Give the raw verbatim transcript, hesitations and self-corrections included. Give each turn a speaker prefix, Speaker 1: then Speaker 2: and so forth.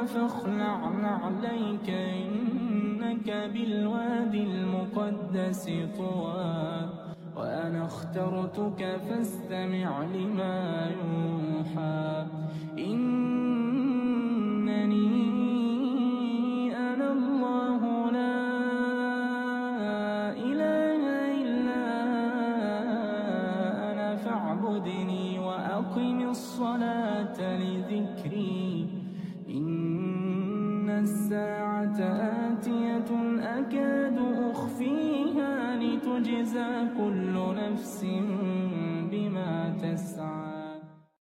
Speaker 1: فاخلع نعليك إنك بالوادي المقدس طوى وأنا اخترتك فاستمع لما يوحى إنني أنا الله لا إله إلا أنا فاعبدني وأقم الصلاة لذكري إن الساعة آتية أكاد أخفيها لتجزى كل نفس بما تسعى